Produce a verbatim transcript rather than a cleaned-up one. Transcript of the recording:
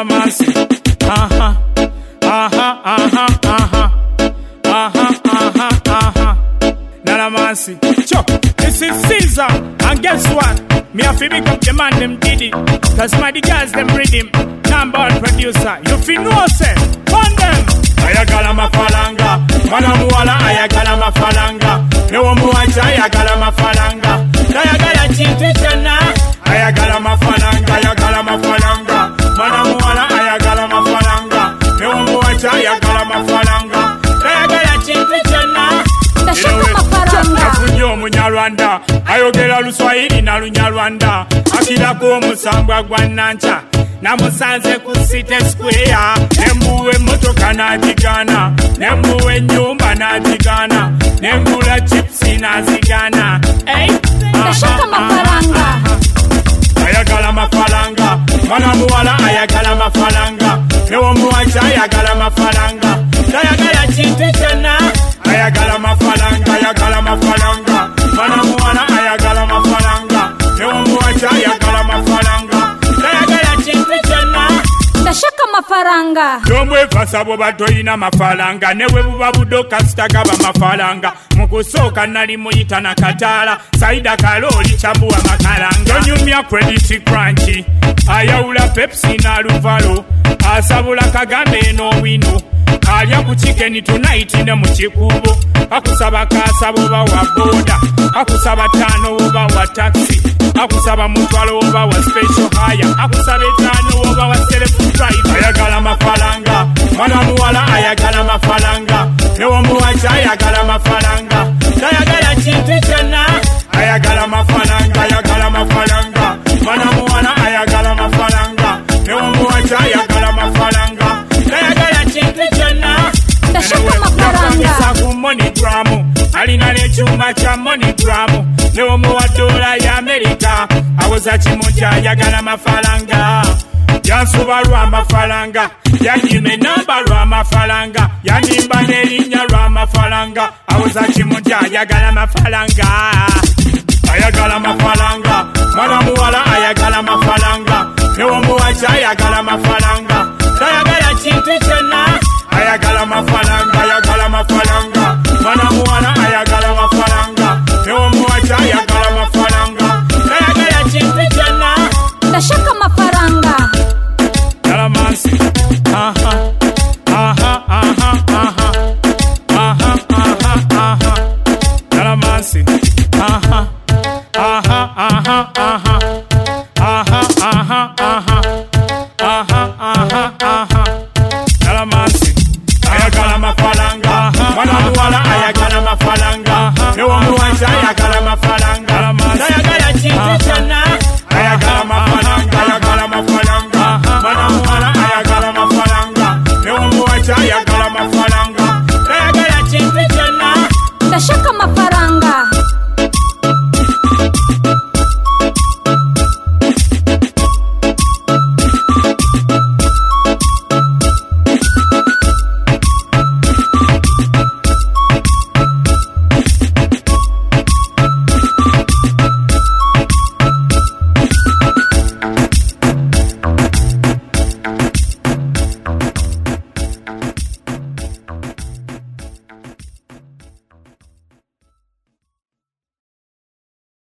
Nalamansi. Aha, aha, aha, aha, aha, aha, aha. Nalamansi. Cho, this is Caesar, and guess what? Me have to pick up the man them did it, cause my the girls them read him. Number one producer, you feel no say, on them. Ayagala mafalanga, mana muwala ayagala mafalanga, newo muwacha ayagala mafalanga, ayagala chintu chana, ayagala mafalanga, ayagala mafalanga, mana muwala ayagala mafalanga, newo muwacha ayagala mafalanga, ayagala chintu chana. Afunyo munyarwanda, ayogera luswahili na lunyarwanda, akirako musambwa gwa nancha. Namusanze ku City Square, nembuwe motoka nazigana, nembuwe nyumba nazigana, nembula chipsi nazigana. Hey, ndashaka mafaranga. Ayagala mafaranga, mana muwala ayagala mafaranga, newo muwacha ayagala mafaranga, ayagala chintu chana, ayagala mafaranga, ayagala mafaranga, mana muwala ayagala mafaranga, newo muwacha ayagala mafaranga. Ndashaka mafaranga. Domwe fasabo batoyina mafaranga, newe buba budoka sitagaba mafaranga. Mukusoka nali muyita na katala, saida kaloli chambuwa makaranga. Nyumya credit crunch, ayawula Pepsi na Luvalo, asabula Kagambe no wino. Alya ku chicken tonight ne mu kikubo, akusaba kasabo ba wa boda, akusaba tano oba wa taxi, akusaba mutwalo oba wa special hire, akusaba tano oba wa self drive. Ayagala mafaranga, mana muwala ayagala mafaranga, newo muwacha ayagala mafaranga, ayagala chintu chana, ayagala mafaranga, ayagala mafaranga, mana muwala ayagala mafaranga, newo muwacha ayagala mafaranga, ayagala chintu chana. Ndashaka mafaranga. Ku MoneyGram, alina nechuma cha MoneyGram, newo muwa dola ya Amerika, awoza chimonja ayagala mafaranga. Yansuba lwa mafaranga, yanyime namba lwa mafaranga, yanimba nelinya lwa mafaranga, awoza chimonja ayagala mafaranga. Ayagala mafaranga, mana muwala ayagala mafaranga,